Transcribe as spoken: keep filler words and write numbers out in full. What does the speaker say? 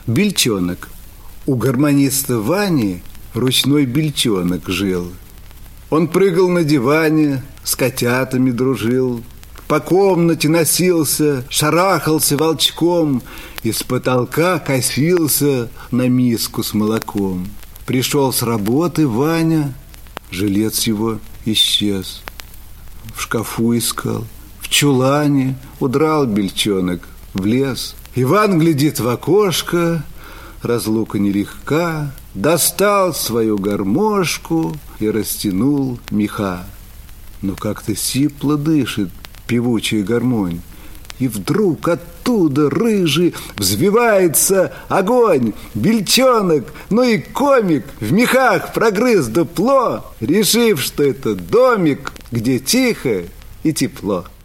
Бельчонок. У гармониста Вани ручной бельчонок жил. Он прыгал на диване, с котятами дружил, по комнате носился, шарахался волчком, из потолка косился на миску с молоком. Пришел с работы Ваня, жилец его исчез. В шкафу искал, в чулане удрал бельчонок в лес. Иван глядит в окошко, разлука нелегка, достал свою гармошку и растянул меха. Но как-то сипло дышит певучая гармонь, и вдруг оттуда рыжий взвивается огонь. Бельчонок, ну и комик, в мехах прогрыз дупло, решив, что это домик, где тихо и тепло.